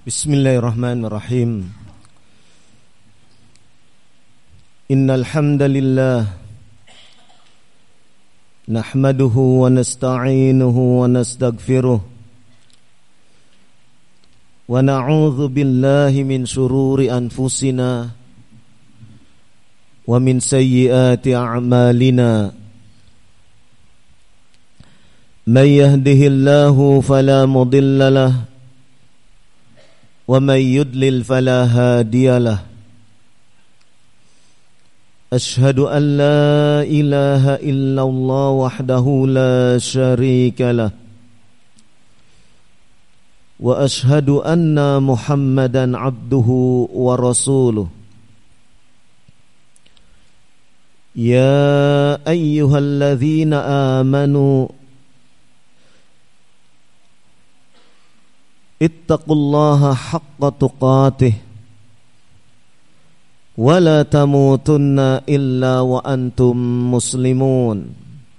Bismillahirrahmanirrahim. Innal hamdalillah nahmaduhu wa nasta'inuhu wa nastaghfiruh wa na'udzu billahi min shururi anfusina wa min sayyiati a'malina. Man yahdihillahu fala mudilla lahu ومن يضلل فلا هادي له أشهد أن لا إله إلا الله وحده لا شريك له وأشهد أن محمدا عبده ورسوله يا أيها الذين آمنوا ittaqullaha haqqa tuqatih wa la tamutunna illa wa antum muslimun.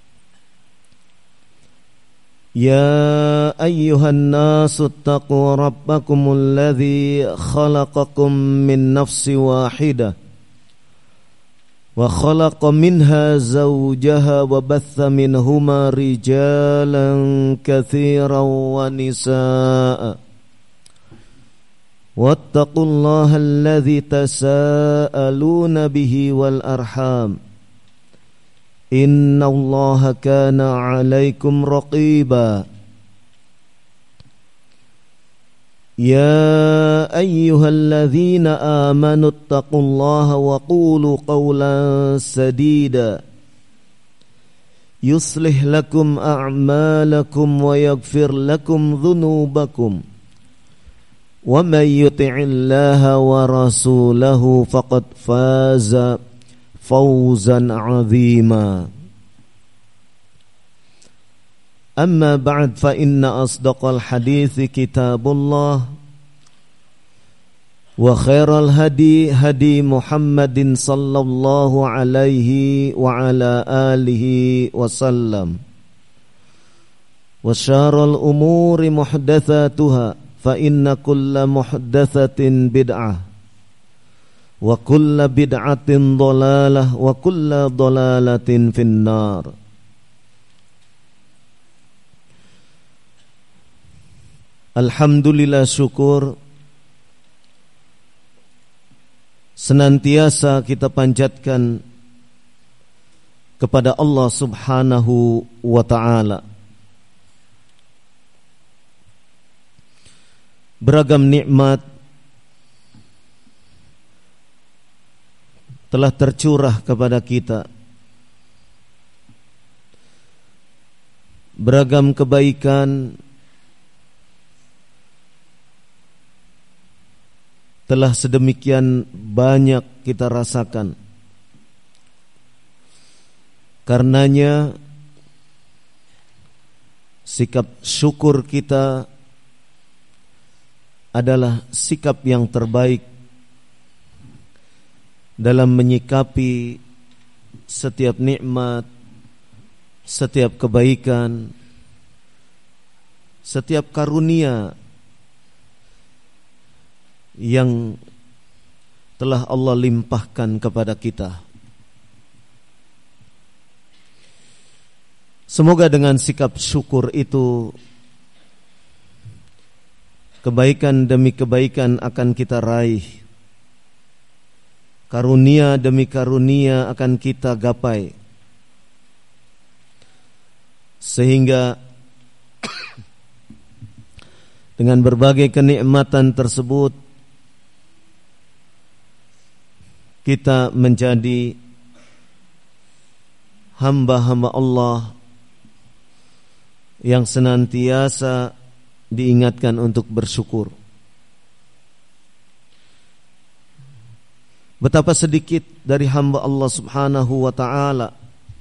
Ya ayyuhan nasu ittaqu rabbakumul ladzi khalaqakum min nafsin wahidah wa khalaqa minha zawjaha wa batha minhuma rijalan katsiran wa nisaa'a. Wattaqullaha alladzi tasaaluna bihi wal arham innallaha kana 'alaikum raqiba. Ya ayyuhalladzina amanu ittaqullaha wa qulu qawlan sadida yuslih lakum a'malakum wa yaghfir lakum dhunubakum wa may yuti'illaha wa rasulahu faqad faza fawzan 'azima. Amma ba'd fa inna asdaqal hadithi kitabullah wa khairal hadi hadi Muhammadin sallallahu alaihi wa ala alihi wa sallam wa syarrul umuri muhdatsatuha fa inna kulla muhdatsatin bid'ah wa kulla bid'atin dhalalah wa kulla dhalalatin finnar. Alhamdulillah, syukur senantiasa kita panjatkan kepada Allah Subhanahu wa ta'ala. Beragam nikmat telah tercurah kepada kita. Beragam kebaikan telah sedemikian banyak kita rasakan. Karenanya sikap syukur kita adalah sikap yang terbaik dalam menyikapi setiap nikmat, setiap kebaikan, setiap karunia yang telah Allah limpahkan kepada kita. Semoga dengan sikap syukur itu kebaikan demi kebaikan akan kita raih, karunia demi karunia akan kita gapai, sehingga dengan berbagai kenikmatan tersebut kita menjadi hamba-hamba Allah yang senantiasa diingatkan untuk bersyukur. Betapa sedikit dari hamba Allah Subhanahu wa ta'ala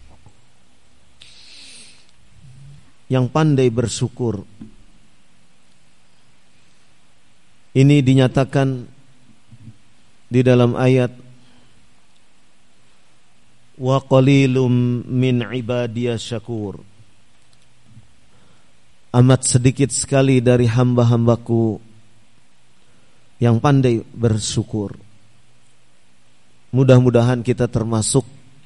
yang pandai bersyukur. Ini dinyatakan di dalam ayat wa qalilum min ibadiyas syakur. Amat sedikit sekali dari hamba-hambaku yang pandai bersyukur. Mudah-mudahan kita termasuk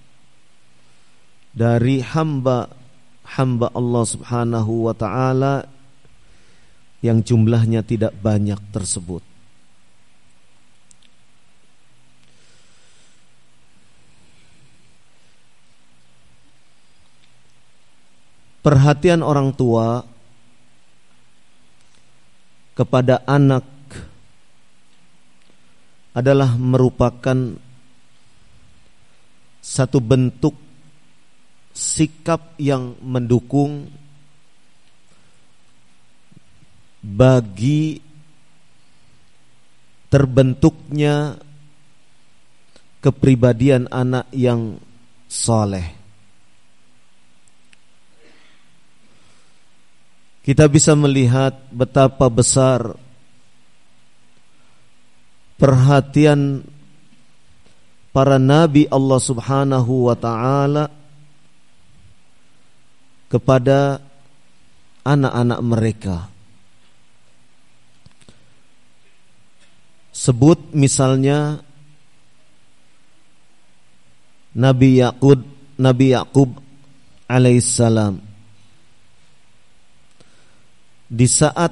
dari hamba Allah Subhanahu wa ta'ala yang jumlahnya tidak banyak tersebut. Perhatian orang tua kepada anak adalah merupakan satu bentuk sikap yang mendukung bagi terbentuknya kepribadian anak yang saleh. Kita bisa melihat betapa besar perhatian para nabi Allah Subhanahu wa ta'ala kepada anak-anak mereka. Sebut misalnya Nabi Yakub alaihissalam. Di saat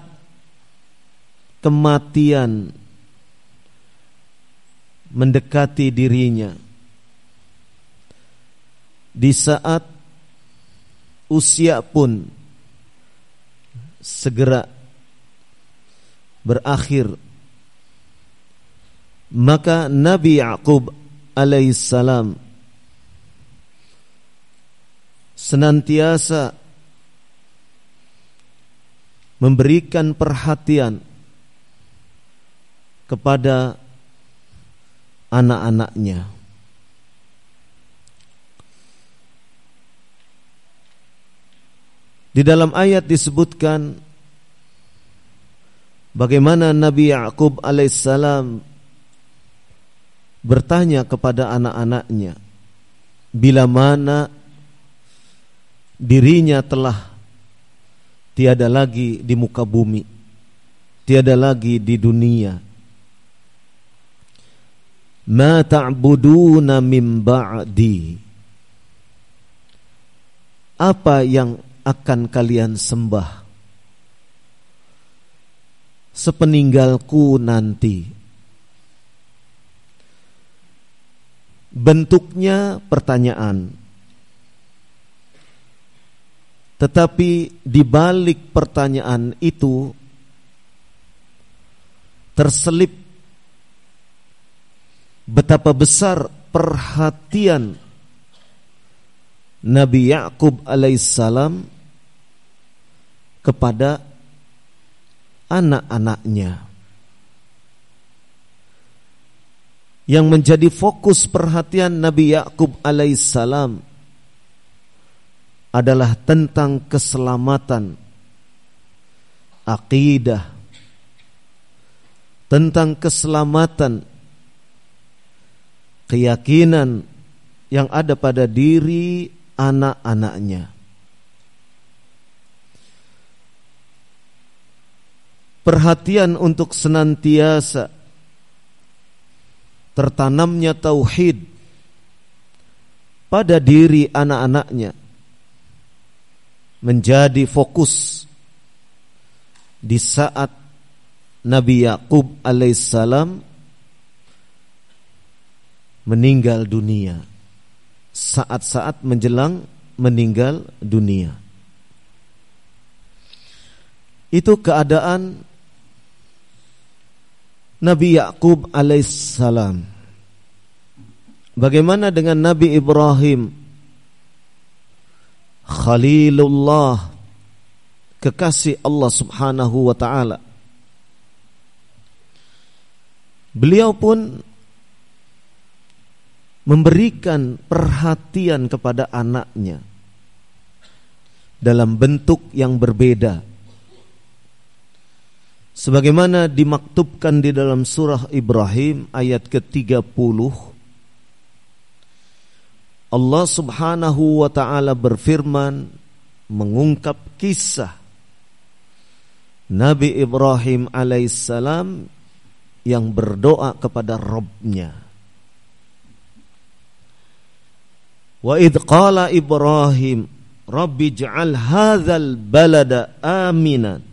kematian mendekati dirinya, di saat usia pun segera berakhir, maka Nabi Yakub alaihissalam senantiasa memberikan perhatian kepada anak-anaknya. Di dalam ayat disebutkan bagaimana Nabi Yakub alaihissalam bertanya kepada anak-anaknya bila mana dirinya telah tiada lagi di muka bumi, tiada lagi di dunia. Ma ta'buduna min ba'di. Apa yang akan kalian sembah sepeninggalku nanti? Bentuknya pertanyaan. Tetapi di balik pertanyaan itu terselip betapa besar perhatian Nabi Yakub alaihissalam kepada anak-anaknya. Yang menjadi fokus perhatian Nabi Yakub alaihissalam adalah tentang keselamatan akidah, tentang keselamatan keyakinan yang ada pada diri anak-anaknya. Perhatian untuk senantiasa tertanamnya tauhid pada diri anak-anaknya menjadi fokus di saat Nabi Yakub alaihissalam meninggal dunia, saat-saat menjelang meninggal dunia. Itu keadaan Nabi Yakub alaihissalam. Bagaimana dengan Nabi Ibrahim, Khalilullah, kekasih Allah Subhanahu wa ta'ala? Beliau pun memberikan perhatian kepada anaknya dalam bentuk yang berbeda, sebagaimana dimaktubkan di dalam surah Ibrahim ayat ke-30. Allah Subhanahu wa ta'ala berfirman mengungkap kisah Nabi Ibrahim alaihissalam yang berdoa kepada Rabb-Nya. Wa idh qala Ibrahim Rabbi ij'al hadzal balada aminan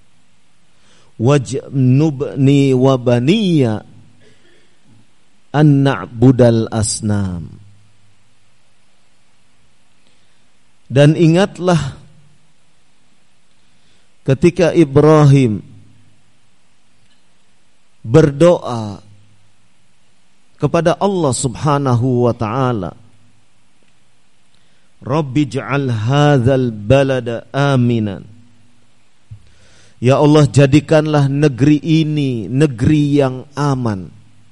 waj'nubni wa baniya an na'budal asnam. Dan ingatlah ketika Ibrahim berdoa kepada Allah Subhanahu wa ta'ala, Rabbi ij'al hadzal balada aminan. Ya Allah, jadikanlah negeri ini negeri yang aman.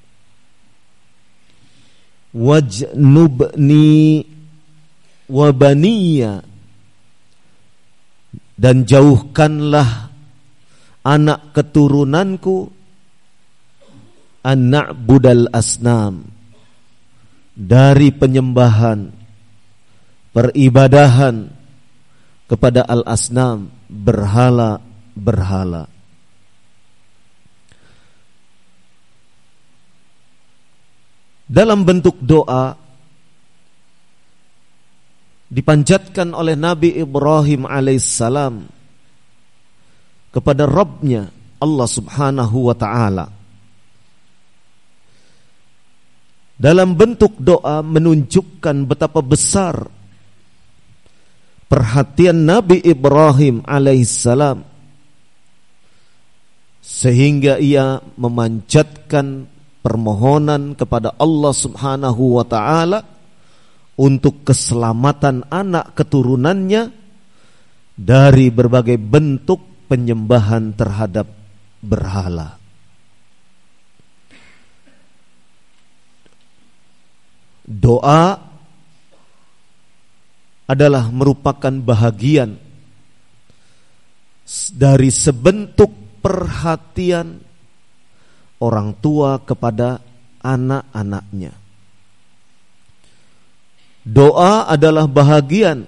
Waj'nubni wa baniya, dan jauhkanlah anak keturunanku an na'budal asnam, dari penyembahan, peribadahan kepada al-asnam, berhala-berhala. Dalam bentuk doa dipanjatkan oleh Nabi Ibrahim alaihissalam kepada Rabb-Nya Allah Subhanahu wa ta'ala. Dalam bentuk doa menunjukkan betapa besar perhatian Nabi Ibrahim alaihissalam, sehingga ia memanjatkan permohonan kepada Allah Subhanahu wa ta'ala untuk keselamatan anak keturunannya dari berbagai bentuk penyembahan terhadap berhala. Doa adalah merupakan bahagian dari sebentuk perhatian orang tua kepada anak-anaknya. Doa adalah bahagian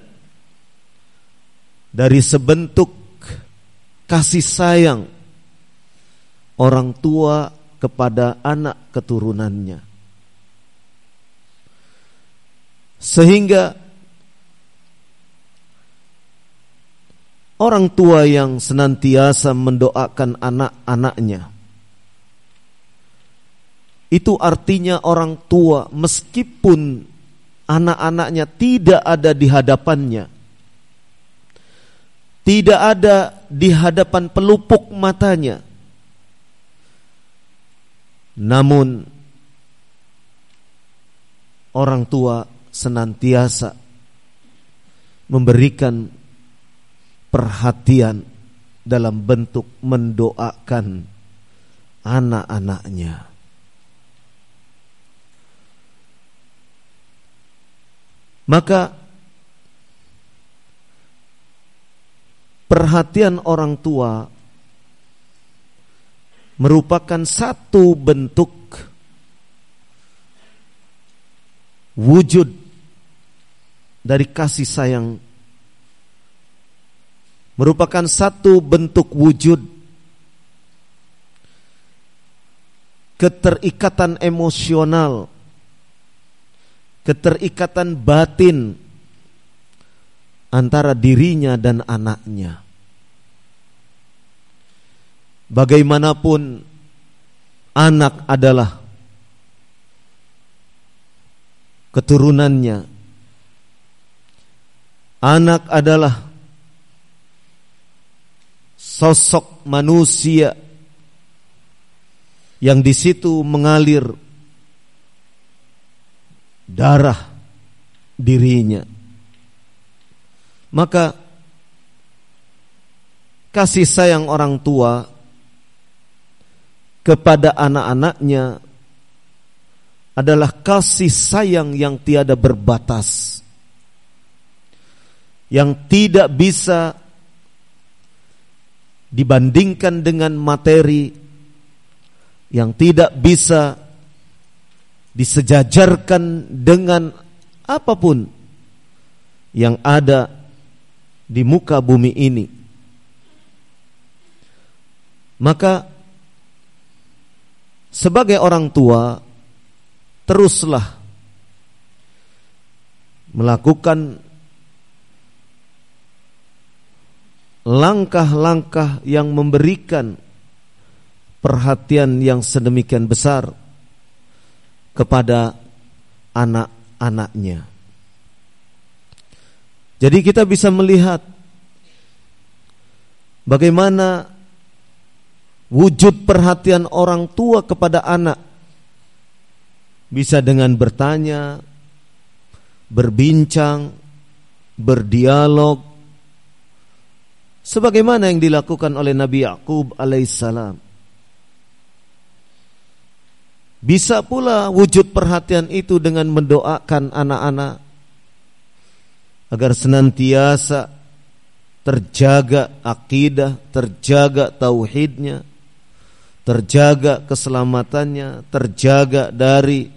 dari sebentuk kasih sayang orang tua kepada anak keturunannya. Sehingga orang tua yang senantiasa mendoakan anak-anaknya, itu artinya orang tua meskipun anak-anaknya tidak ada di hadapannya, tidak ada di hadapan pelupuk matanya, namun orang tua senantiasa memberikan perhatian dalam bentuk mendoakan anak-anaknya. Maka perhatian orang tua merupakan satu bentuk wujud dari kasih sayang, merupakan satu bentuk wujud keterikatan emosional, keterikatan batin antara dirinya dan anaknya. Bagaimanapun anak adalah keturunannya, anak adalah sosok manusia yang di situ mengalir darah dirinya. Maka kasih sayang orang tua kepada anak-anaknya adalah kasih sayang yang tiada berbatas, yang tidak bisa dibandingkan dengan materi, yang tidak bisa disejajarkan dengan apapun yang ada di muka bumi ini. Maka sebagai orang tua teruslah melakukan langkah-langkah yang memberikan perhatian yang sedemikian besar kepada anak-anaknya. Jadi kita bisa melihat bagaimana wujud perhatian orang tua kepada anak bisa dengan bertanya, berbincang, berdialog, sebagaimana yang dilakukan oleh Nabi Yakub alaihissalam. Bisa pula wujud perhatian itu dengan mendoakan anak-anak agar senantiasa terjaga akidah, terjaga tauhidnya, terjaga keselamatannya, terjaga dari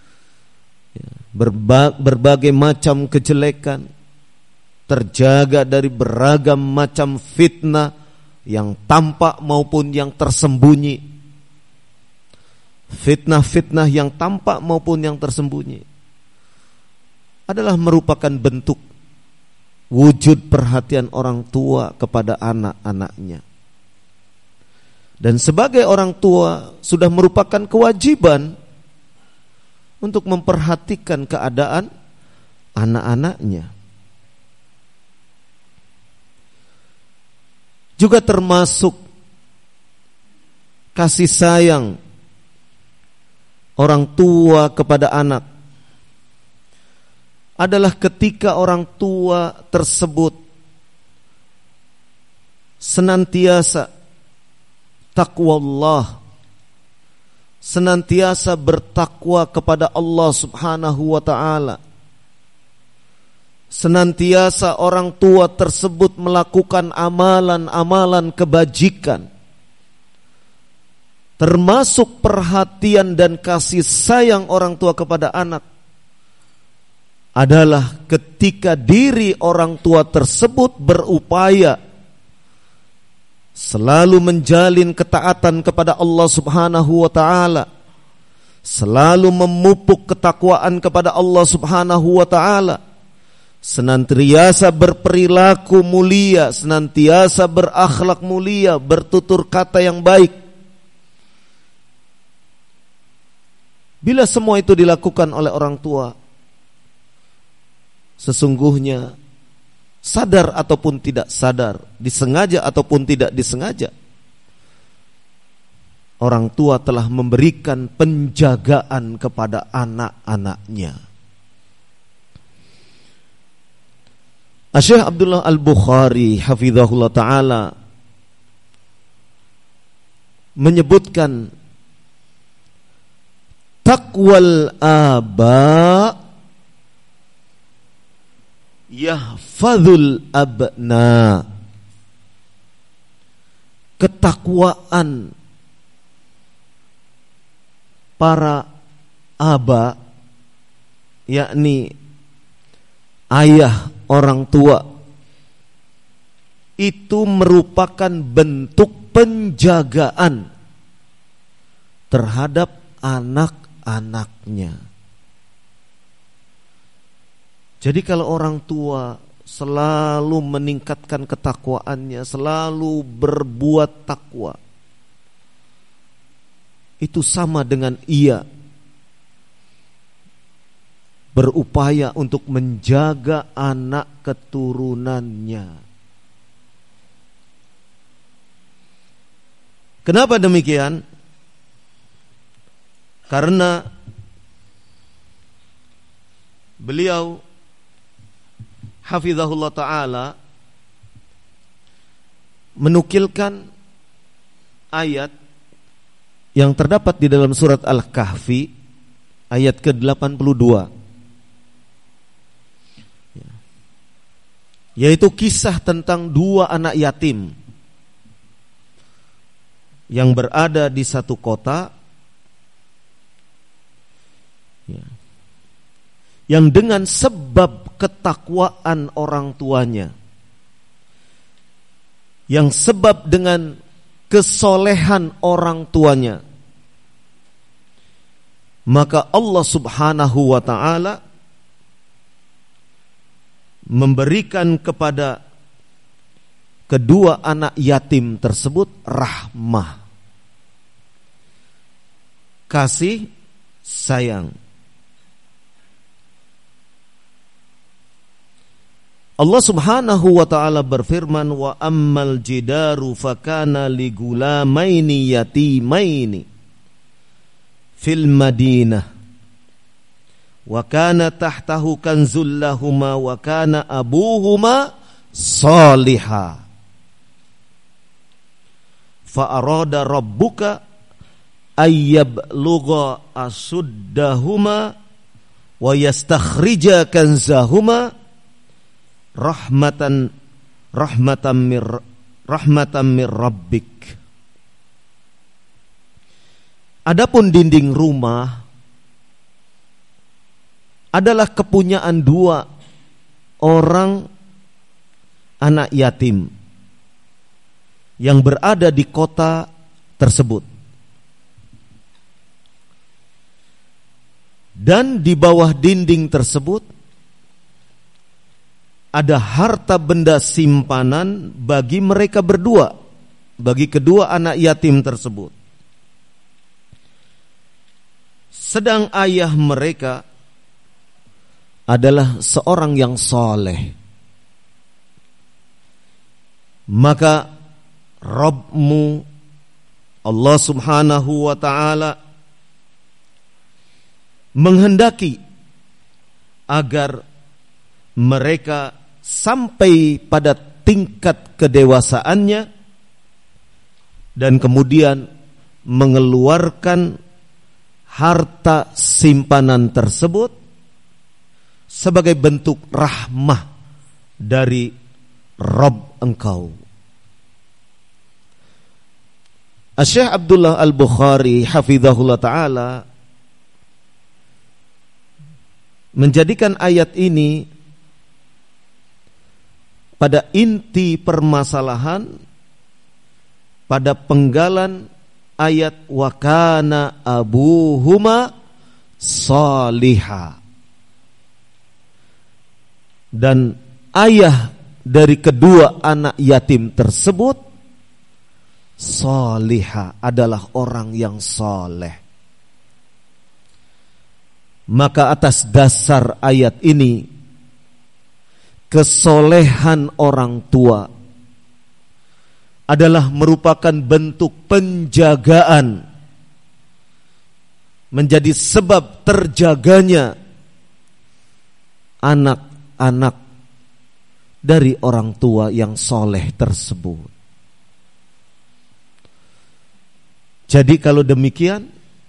berbagai macam kejelekan, terjaga dari beragam macam fitnah yang tampak maupun yang tersembunyi. Fitnah-fitnah yang tampak maupun yang tersembunyi adalah merupakan bentuk wujud perhatian orang tua kepada anak-anaknya. Dan sebagai orang tua sudah merupakan kewajiban untuk memperhatikan keadaan anak-anaknya. Juga termasuk kasih sayang orang tua kepada anak adalah ketika orang tua tersebut senantiasa taqwallah, senantiasa bertakwa kepada Allah Subhanahu wa ta'ala. Senantiasa orang tua tersebut melakukan amalan-amalan kebajikan, termasuk perhatian dan kasih sayang orang tua kepada anak adalah ketika diri orang tua tersebut berupaya selalu menjalin ketaatan kepada Allah Subhanahu wa ta'ala, selalu memupuk ketakwaan kepada Allah Subhanahu wa ta'ala, senantiasa berperilaku mulia, senantiasa berakhlak mulia, bertutur kata yang baik. Bila semua itu dilakukan oleh orang tua, sesungguhnya sadar ataupun tidak sadar, disengaja ataupun tidak disengaja, orang tua telah memberikan penjagaan kepada anak-anaknya. Syekh Abdullah Al-Bukhari hafizahullah ta'ala menyebutkan taqwal aba yahfadzul abna. Ketakwaan para aba, yakni ayah orang tua, itu merupakan bentuk penjagaan terhadap anak-anaknya. Jadi kalau orang tua selalu meningkatkan ketakwaannya, selalu berbuat takwa, itu sama dengan ia berupaya untuk menjaga anak keturunannya. Kenapa demikian? Karena beliau hafizahullah ta'ala menukilkan ayat yang terdapat di dalam surat Al-Kahfi ayat ke-82, yaitu kisah tentang dua anak yatim yang berada di satu kota, yang dengan sebab ketakwaan orang tuanya, yang sebab dengan kesolehan orang tuanya, maka Allah Subhanahu wa ta'ala memberikan kepada kedua anak yatim tersebut rahmah, kasih sayang. Allah Subhanahu wa ta'ala berfirman, wa ammal jidaru fakana li gulamaini yatimaini fil Madinah wa kana tahtahu kanzul lahuma wa kana abuhuma salihah fa arada rabbuka ayyablugha asuddahuma wa yastakhrija kanzahuma rahmatan mir rabbik. Adapun dinding rumah adalah kepunyaan dua orang anak yatim yang berada di kota tersebut. Dan di bawah dinding tersebut ada harta benda simpanan bagi mereka berdua, bagi kedua anak yatim tersebut. Sedang ayah mereka adalah seorang yang saleh. Maka Rabbmu Allah Subhanahu wa ta'ala menghendaki agar mereka sampai pada tingkat kedewasaannya dan kemudian mengeluarkan harta simpanan tersebut sebagai bentuk rahmah dari Rabb engkau. Syekh Abdullah Al-Bukhari hafizahullah ta'ala menjadikan ayat ini pada inti permasalahan, pada penggalan ayat wa kana abuhuma salihah. Dan ayah dari kedua anak yatim tersebut salihah, adalah orang yang saleh. Maka atas dasar ayat ini, kesolehan orang tua adalah merupakan bentuk penjagaan, menjadi sebab terjaganya anak-anak dari orang tua yang soleh tersebut. Jadi kalau demikian,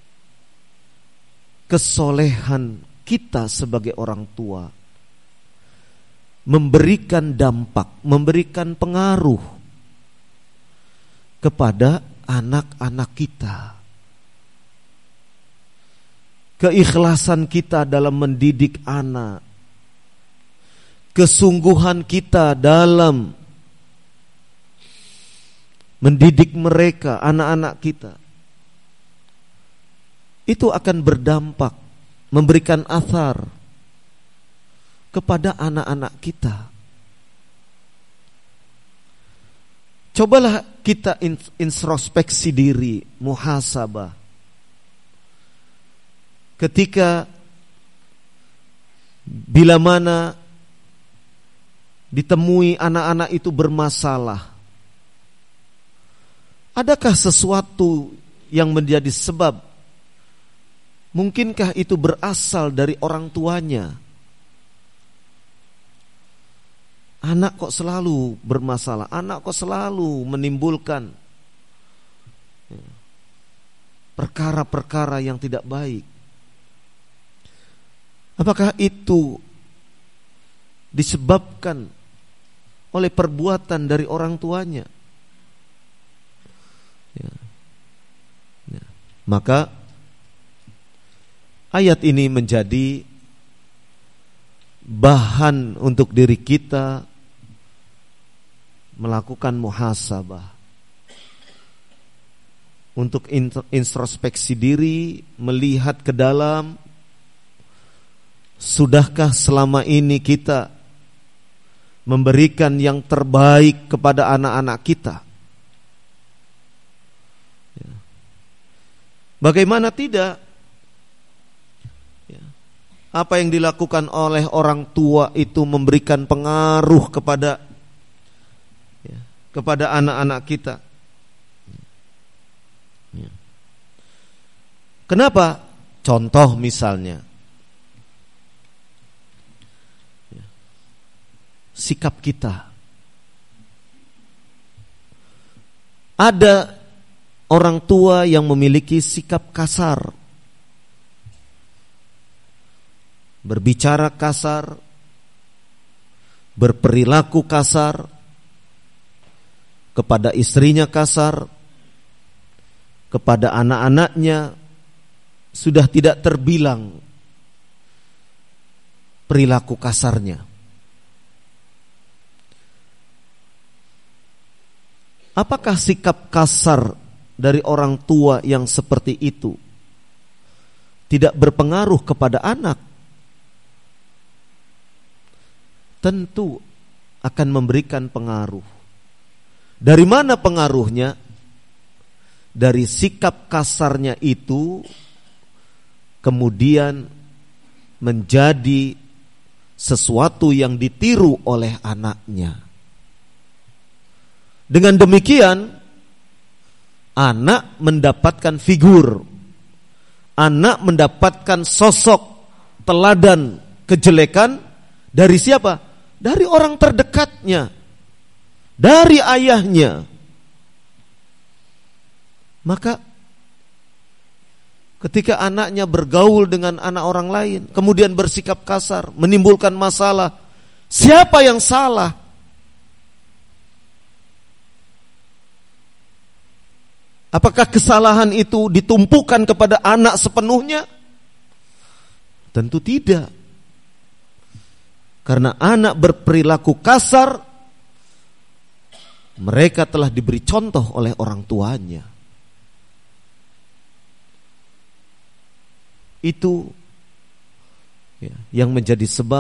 kesolehan kita sebagai orang tua memberikan dampak, memberikan pengaruh kepada anak-anak kita. Keikhlasan kita dalam mendidik anak, kesungguhan kita dalam mendidik mereka, anak-anak kita, itu akan berdampak, memberikan athar kepada anak-anak kita. Cobalah kita introspeksi diri, muhasabah. Ketika bila mana ditemui anak-anak itu bermasalah, adakah sesuatu yang menjadi sebab? Mungkinkah itu berasal dari orang tuanya? Anak kok selalu bermasalah, anak kok selalu menimbulkan perkara-perkara yang tidak baik. Apakah itu disebabkan oleh perbuatan dari orang tuanya? Maka ayat ini menjadi bahan untuk diri kita melakukan muhasabah. untuk introspeksi diri, melihat ke dalam. Sudahkah selama ini kita memberikan yang terbaik kepada anak-anak kita? Bagaimana tidak? Apa yang dilakukan oleh orang tua itu memberikan pengaruh kepada anak-anak kita. Kenapa? Contoh misalnya, sikap kita. Ada orang tua yang memiliki sikap kasar, berbicara kasar, berperilaku kasar, kepada istrinya kasar, kepada anak-anaknya sudah tidak terbilang perilaku kasarnya. Apakah sikap kasar dari orang tua yang seperti itu tidak berpengaruh kepada anak? Tentu akan memberikan pengaruh. Dari mana pengaruhnya? Dari sikap kasarnya itu kemudian menjadi sesuatu yang ditiru oleh anaknya. Dengan demikian, anak mendapatkan figur, anak mendapatkan sosok teladan kejelekan dari siapa? Dari orang terdekatnya, dari ayahnya. Maka ketika anaknya bergaul dengan anak orang lain, kemudian bersikap kasar, menimbulkan masalah, siapa yang salah? Apakah kesalahan itu ditumpukan kepada anak sepenuhnya? Tentu tidak. Karena anak berperilaku kasar, mereka telah diberi contoh oleh orang tuanya. Itu yang menjadi sebab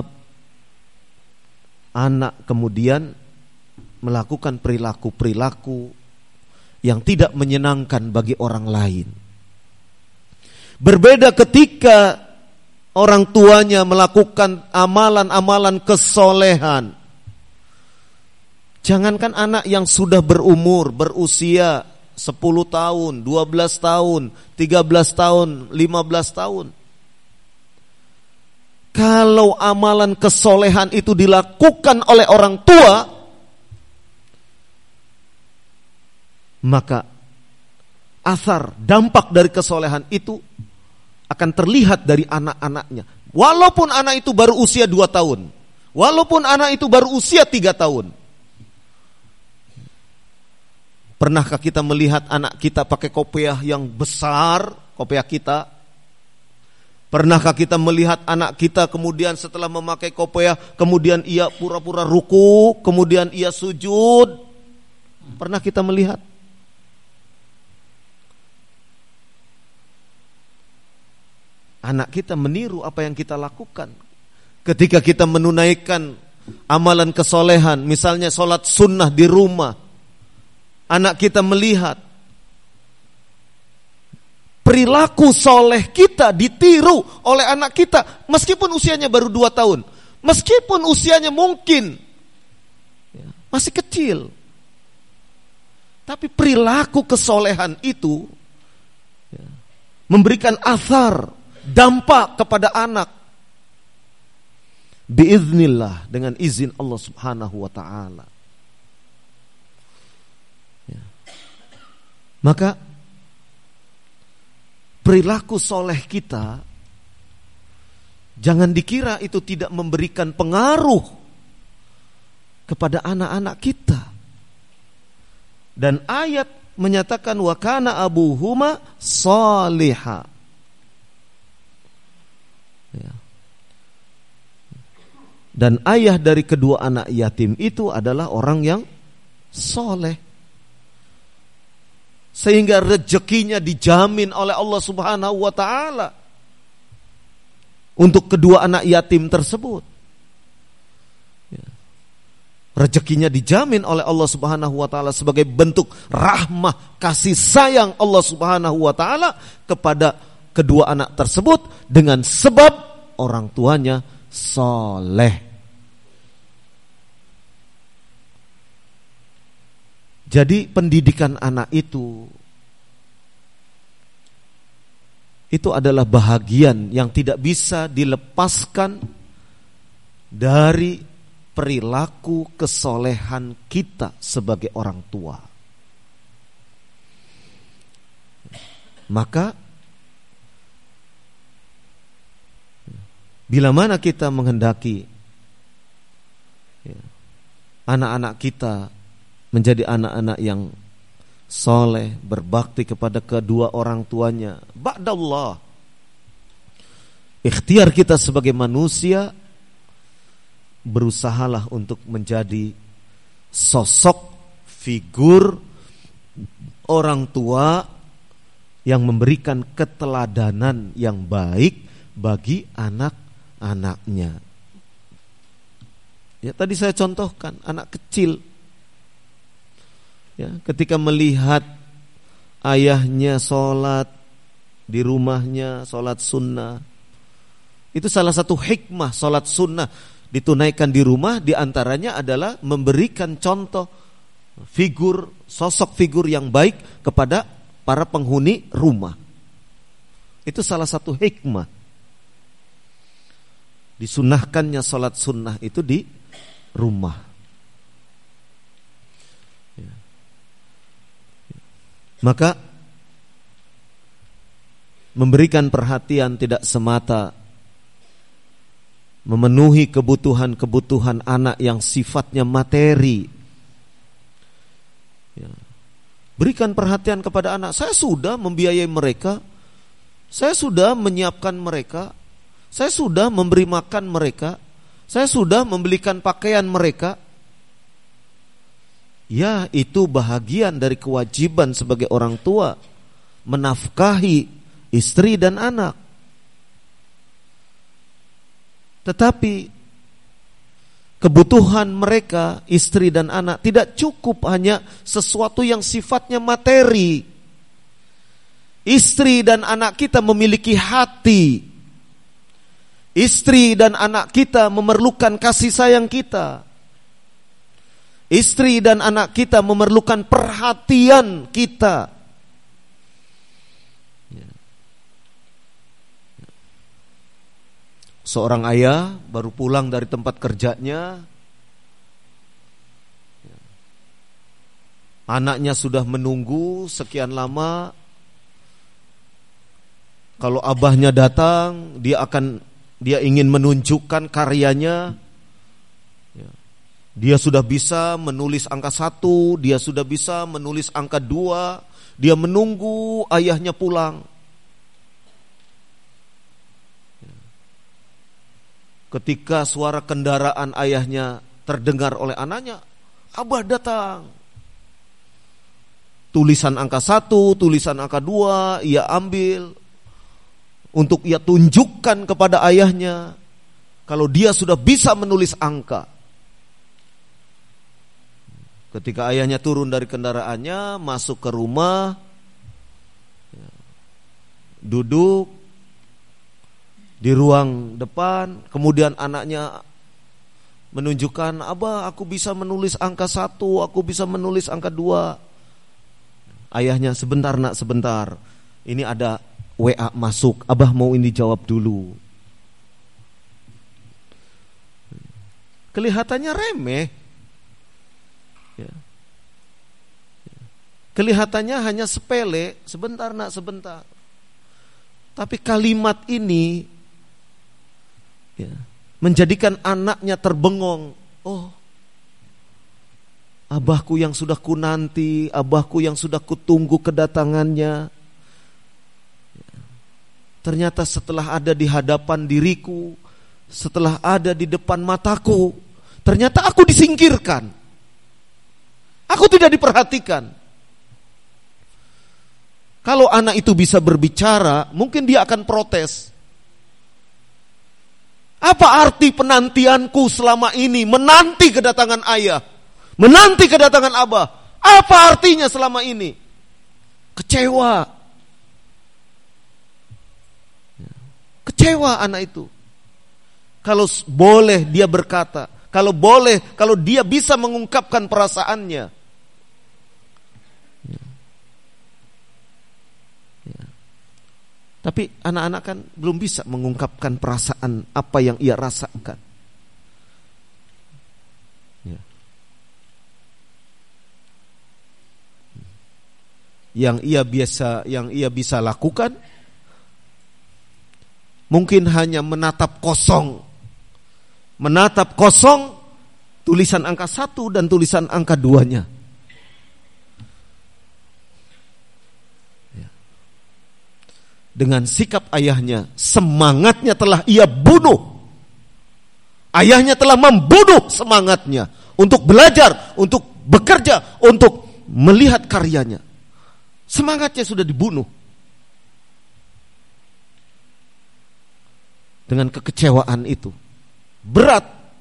anak kemudian melakukan perilaku-perilaku yang tidak menyenangkan bagi orang lain. Berbeda ketika orang tuanya melakukan amalan-amalan kesolehan. Jangankan anak yang sudah berumur, berusia 10 tahun, 12 tahun, 13 tahun, 15 tahun. Kalau amalan kesolehan itu dilakukan oleh orang tua, maka asar, dampak dari kesolehan itu akan terlihat dari anak-anaknya. Walaupun anak itu baru usia 2 tahun, walaupun anak itu baru usia 3 tahun. Pernahkah kita melihat anak kita pakai kopiah yang besar, kopiah kita? Pernahkah kita melihat anak kita kemudian setelah memakai kopiah, kemudian ia pura-pura ruku, kemudian ia sujud? Pernah kita melihat? Anak kita meniru apa yang kita lakukan. Ketika kita menunaikan amalan kesolehan, misalnya sholat sunnah di rumah, anak kita melihat perilaku soleh kita ditiru oleh anak kita, meskipun usianya baru 2 tahun, meskipun usianya mungkin masih kecil, tapi perilaku kesolehan itu memberikan athar, dampak kepada anak. Biiznillah, dengan izin Allah Subhanahu wa ta'ala. Maka perilaku soleh kita jangan dikira itu tidak memberikan pengaruh kepada anak-anak kita. Dan ayat menyatakan wa kana abuhuma shaliha. Dan ayah dari kedua anak yatim itu adalah orang yang soleh. sehingga rezekinya dijamin oleh Allah Subhanahu wa taala untuk kedua anak yatim tersebut. Rezekinya dijamin oleh Allah Subhanahu wa taala sebagai bentuk rahmah kasih sayang Allah Subhanahu wa taala kepada kedua anak tersebut dengan sebab orang tuanya soleh. Jadi pendidikan anak itu adalah bahagian yang tidak bisa dilepaskan dari perilaku kesolehan kita sebagai orang tua. Maka bila mana kita menghendaki anak-anak kita menjadi anak-anak yang soleh, berbakti kepada kedua orang tuanya, ba'dallah, ikhtiar kita sebagai manusia, berusahalah untuk menjadi sosok figur orang tua yang memberikan keteladanan yang baik bagi anak-anaknya. Ya, tadi saya contohkan anak kecil, ya, ketika melihat ayahnya sholat di rumahnya, sholat sunnah, itu salah satu hikmah sholat sunnah ditunaikan di rumah, diantaranya adalah memberikan contoh figur, sosok figur yang baik kepada para penghuni rumah. Itu salah satu hikmah disunahkannya sholat sunnah itu di rumah. Maka memberikan perhatian tidak semata memenuhi kebutuhan-kebutuhan anak yang sifatnya materi. Ya. Berikan perhatian kepada anak. Saya sudah membiayai mereka, saya sudah menyiapkan mereka, saya sudah memberi makan mereka, saya sudah membelikan pakaian mereka. Ya, itu bahagian dari kewajiban sebagai orang tua, menafkahi istri dan anak. Tetapi kebutuhan mereka, istri dan anak, tidak cukup hanya sesuatu yang sifatnya materi. Istri dan anak kita memiliki hati. Istri dan anak kita memerlukan kasih sayang kita. Istri dan anak kita memerlukan perhatian kita. Seorang ayah baru pulang dari tempat kerjanya, anaknya sudah menunggu sekian lama. Kalau abahnya datang, dia ingin menunjukkan karyanya. Dia sudah bisa menulis angka 1, dia sudah bisa menulis angka 2. Dia menunggu ayahnya pulang. Ketika suara kendaraan ayahnya terdengar oleh anaknya, abah datang. Tulisan angka 1, tulisan angka 2, ia ambil untuk ia tunjukkan kepada ayahnya kalau dia sudah bisa menulis angka. Ketika ayahnya turun dari kendaraannya, masuk ke rumah, duduk di ruang depan, kemudian anaknya menunjukkan, abah aku bisa menulis angka 1, aku bisa menulis angka 2. Ayahnya, sebentar nak, sebentar, ini ada WA masuk, abah mau ini jawab dulu. Kelihatannya remeh, ya. Kelihatannya hanya sepele, sebentar nak, sebentar. Tapi kalimat ini, ya, menjadikan anaknya terbengong. Oh, abahku yang sudah kunanti, abahku yang sudah kutunggu kedatangannya, ternyata setelah ada di hadapan diriku, setelah ada di depan mataku, ternyata aku disingkirkan. Aku tidak diperhatikan. Kalau anak itu bisa berbicara, mungkin dia akan protes. Apa arti penantianku selama ini, menanti kedatangan ayah, menanti kedatangan abah? Apa artinya selama ini? Kecewa. Kecewa anak itu. Kalau boleh dia berkata, kalau dia bisa mengungkapkan perasaannya. Tapi anak-anak kan belum bisa mengungkapkan perasaan apa yang ia rasakan. Ya. Yang ia bisa lakukan mungkin hanya menatap kosong tulisan angka 1 dan tulisan angka 2-nya. Dengan sikap ayahnya, semangatnya telah ia bunuh. Ayahnya telah membunuh semangatnya untuk belajar, untuk bekerja, untuk melihat karyanya. Semangatnya sudah dibunuh. Dengan kekecewaan itu. Berat.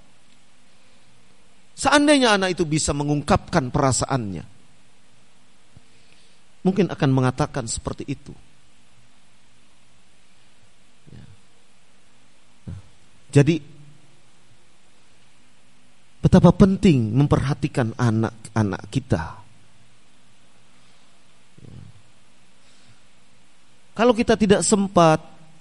Seandainya anak itu bisa mengungkapkan perasaannya, mungkin akan mengatakan seperti itu. Jadi betapa penting memperhatikan anak-anak kita. Kalau kita tidak sempat,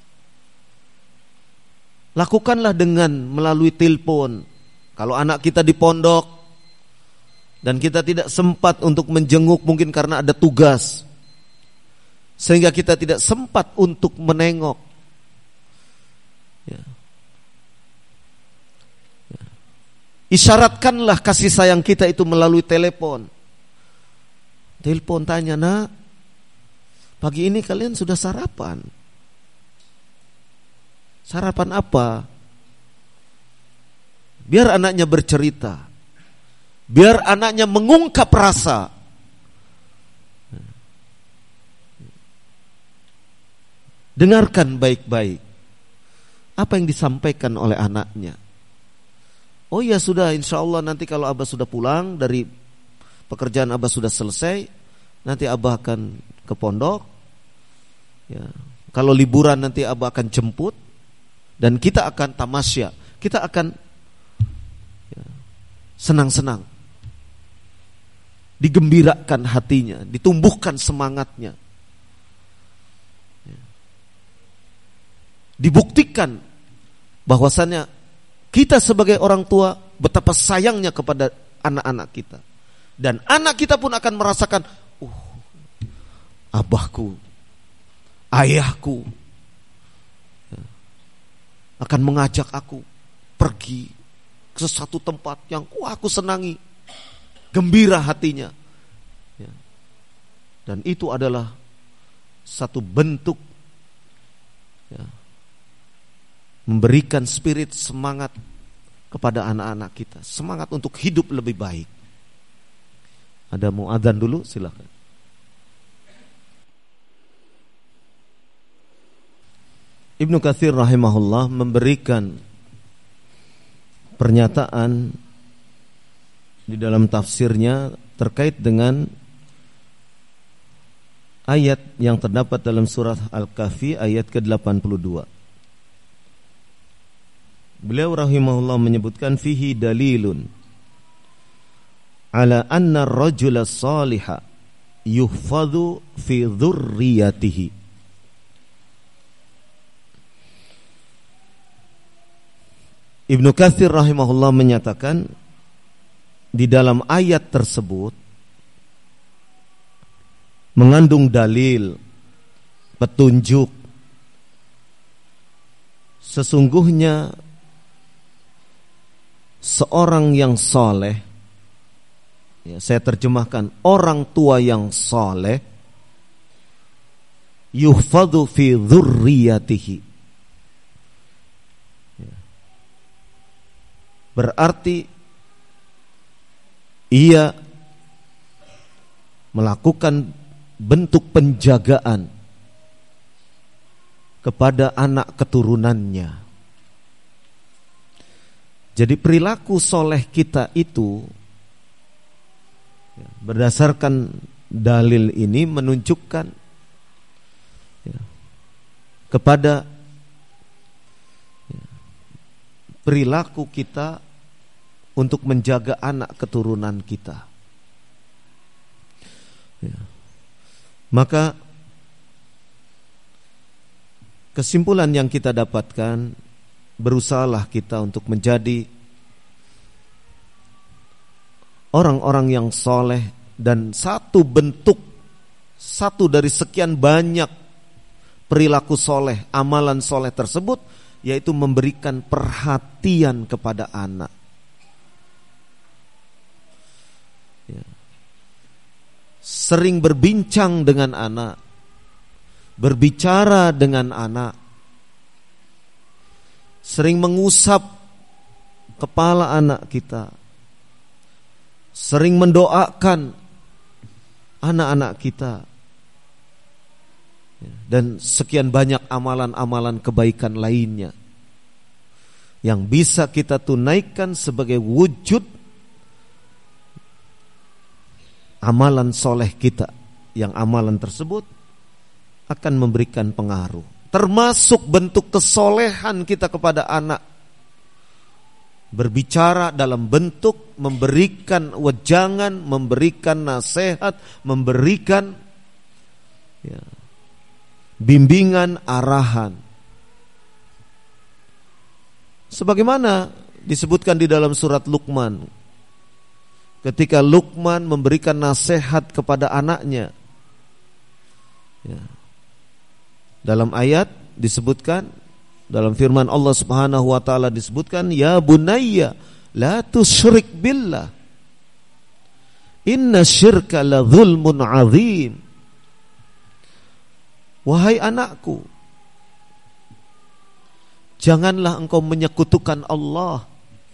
lakukanlah dengan melalui telepon. Kalau anak kita di pondok dan kita tidak sempat untuk menjenguk mungkin karena ada tugas, sehingga kita tidak sempat untuk menengok. Ya. Isyaratkanlah kasih sayang kita itu melalui telepon. Telepon tanya, nak, pagi ini kalian sudah sarapan? Sarapan apa? Biar anaknya bercerita. Biar anaknya mengungkap rasa. Dengarkan baik-baik apa yang disampaikan oleh anaknya. Oh ya sudah, insya Allah nanti kalau Abah sudah pulang dari pekerjaan Abah sudah selesai, nanti Abah akan ke pondok. Ya. Kalau liburan nanti Abah akan jemput dan kita akan tamasya, kita akan senang-senang, digembirakan hatinya, ditumbuhkan semangatnya, dibuktikan bahwasannya kita sebagai orang tua betapa sayangnya kepada anak-anak kita. Dan anak kita pun akan merasakan, abahku, ayahku akan mengajak aku pergi ke sesuatu tempat yang aku senangi. Gembira hatinya. Dan itu adalah satu bentuk memberikan spirit semangat kepada anak-anak kita, semangat untuk hidup lebih baik. Ada muadzan dulu, silakan. Ibnu Katsir rahimahullah memberikan pernyataan di dalam tafsirnya terkait dengan ayat yang terdapat dalam surah Al-Kahfi ayat ke-82. Beliau rahimahullah menyebutkan fihi dalilun ala anna ar-rajula shaliha yuhfadhu fi dzurriyyatihi. Ibnu Katsir rahimahullah menyatakan di dalam ayat tersebut mengandung dalil, petunjuk sesungguhnya seorang yang soleh, ya, saya terjemahkan orang tua yang soleh, yuhfadhu fi dzurriyyatihi, ya, berarti ia melakukan bentuk penjagaan kepada anak keturunannya. Jadi perilaku soleh kita itu berdasarkan dalil ini menunjukkan kepada perilaku kita untuk menjaga anak keturunan kita. Maka kesimpulan yang kita dapatkan, berusahalah kita untuk menjadi orang-orang yang soleh, dan satu dari sekian banyak perilaku soleh, amalan soleh tersebut, yaitu memberikan perhatian kepada anak. Sering berbincang dengan anak, berbicara dengan anak, sering mengusap kepala anak kita, sering mendoakan anak-anak kita, dan sekian banyak amalan-amalan kebaikan lainnya yang bisa kita tunaikan sebagai wujud amalan soleh kita, yang amalan tersebut akan memberikan pengaruh. Termasuk bentuk kesolehan kita kepada anak, berbicara dalam bentuk memberikan wejangan, memberikan nasihat, memberikan bimbingan, arahan. Sebagaimana disebutkan di dalam surat Luqman, ketika Luqman memberikan nasihat kepada anaknya, dalam ayat disebutkan, dalam firman Allah Subhanahu wa taala disebutkan, ya bunayya la tusyrik billah inna syirka la dzulmun azim. Wahai anakku, janganlah engkau menyekutukan Allah.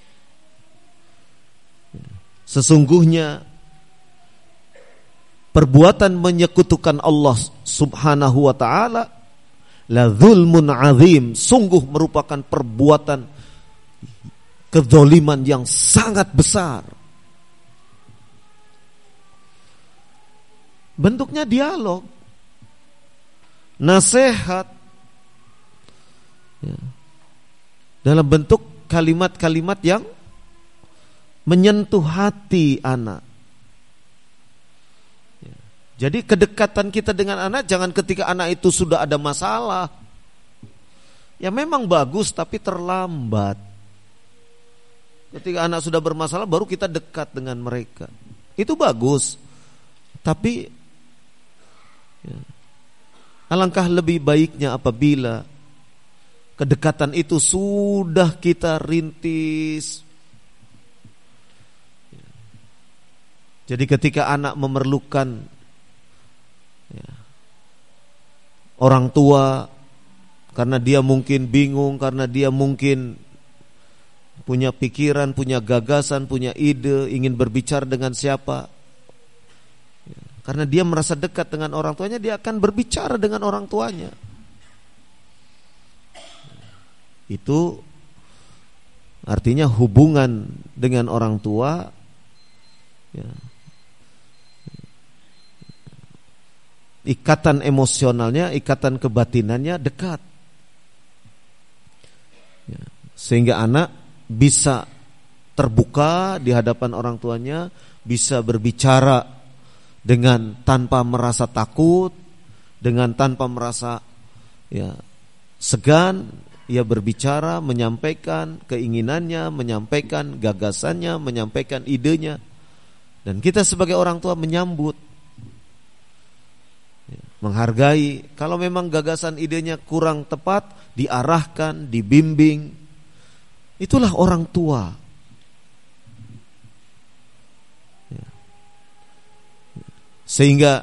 Sesungguhnya perbuatan menyekutukan Allah Subhanahu wa ta'ala la dzulmun azim, sungguh merupakan perbuatan kezaliman yang sangat besar. Bentuknya dialog, nasihat, dalam bentuk kalimat-kalimat yang menyentuh hati anak. Jadi kedekatan kita dengan anak jangan ketika anak itu sudah ada masalah. Ya memang bagus tapi terlambat. Ketika anak sudah bermasalah baru kita dekat dengan mereka. Itu bagus. Tapi alangkah lebih baiknya apabila kedekatan itu sudah kita rintis. Jadi ketika anak memerlukan orang tua, karena dia mungkin bingung, karena dia mungkin punya pikiran, punya gagasan, punya ide, ingin berbicara dengan siapa, karena dia merasa dekat dengan orang tuanya, dia akan berbicara dengan orang tuanya. Itu artinya hubungan dengan orang tua ikatan emosionalnya, ikatan kebatinannya dekat, sehingga anak bisa terbuka di hadapan orang tuanya, bisa berbicara dengan tanpa merasa takut, dengan tanpa merasa segan. Ia berbicara, menyampaikan keinginannya, menyampaikan gagasannya, menyampaikan idenya, dan kita sebagai orang tua menyambut, menghargai. Kalau memang gagasan idenya kurang tepat, diarahkan, dibimbing. Itulah orang tua. Sehingga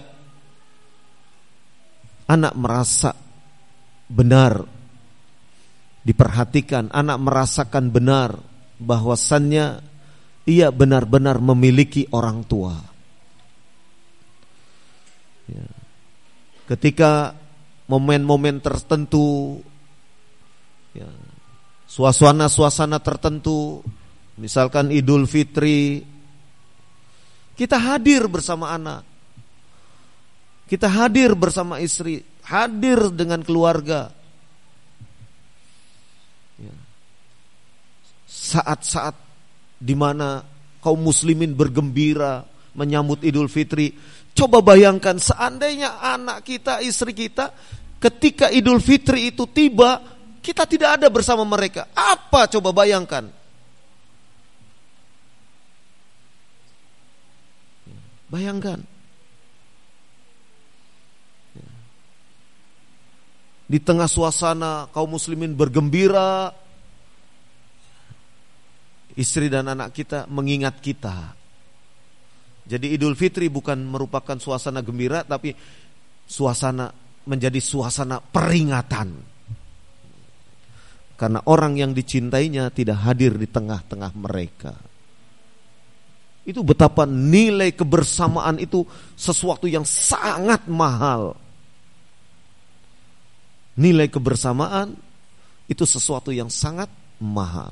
anak merasa benar diperhatikan, anak merasakan benar bahwasannya ia benar-benar memiliki orang tua. ketika momen-momen tertentu, ya, suasana-suasana tertentu, misalkan Idul Fitri, kita hadir bersama anak, kita hadir bersama istri, hadir dengan keluarga. Ya. Saat-saat di mana kaum muslimin bergembira menyambut Idul Fitri, coba bayangkan seandainya anak kita, istri kita, ketika Idul Fitri itu tiba, kita tidak ada bersama mereka. Apa coba bayangkan? Bayangkan. Di tengah suasana kaum muslimin bergembira, istri dan anak kita mengingat kita. Jadi Idul Fitri bukan merupakan suasana gembira, tapi menjadi suasana peringatan. Karena orang yang dicintainya tidak hadir di tengah-tengah mereka. Itu betapa nilai kebersamaan itu sesuatu yang sangat mahal. Nilai kebersamaan itu sesuatu yang sangat mahal.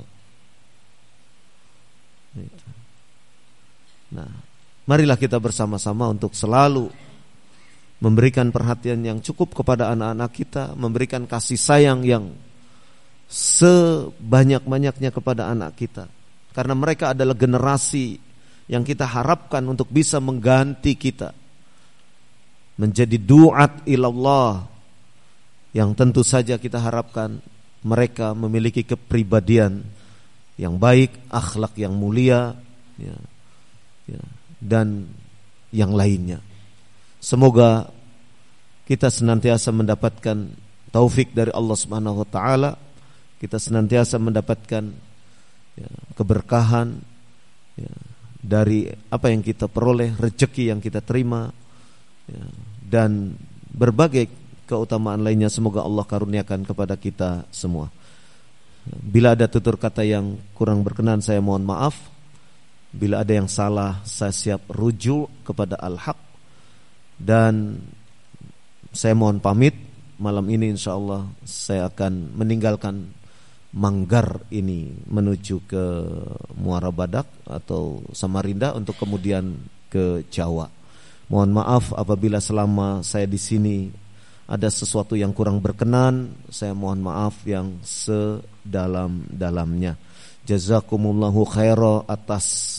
Nah, marilah kita bersama-sama untuk selalu memberikan perhatian yang cukup kepada anak-anak kita, memberikan kasih sayang yang sebanyak-banyaknya kepada anak kita. Karena mereka adalah generasi yang kita harapkan untuk bisa mengganti kita, menjadi duat ilallah, yang tentu saja kita harapkan mereka memiliki kepribadian yang baik, akhlak yang mulia, ya, dan yang lainnya. Semoga kita senantiasa mendapatkan taufik dari Allah Subhanahu wa taala, kita senantiasa mendapatkan, ya, keberkahan, ya, dari apa yang kita peroleh, rezeki yang kita terima, ya, dan berbagai keutamaan lainnya. Semoga Allah karuniakan kepada kita semua. Bila ada tutur kata yang kurang berkenan, saya mohon maaf. Bila ada yang salah, saya siap rujuk kepada Al-Haq. Dan saya mohon pamit. Malam ini insyaAllah saya akan meninggalkan Manggar ini menuju ke Muara Badak atau Samarinda untuk kemudian ke Jawa. Mohon maaf apabila selama saya di sini ada sesuatu yang kurang berkenan. Saya mohon maaf yang sedalam-dalamnya. Jazakumullahu khaira atas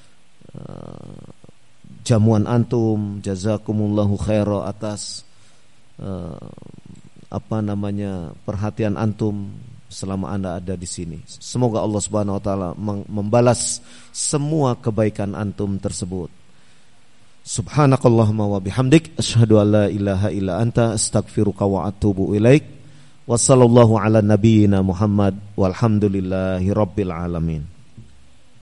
jamuan antum, jazakumullahu khaira atas perhatian antum selama Anda ada di sini. Semoga Allah Subhanahu wa taala membalas semua kebaikan antum tersebut. Subhanakallahumma wa bihamdik asyhadu an la ilaha illa anta astaghfiruka wa atubu ilaik. Wassallallahu ala nabiyyina Muhammad walhamdulillahi rabbil alamin.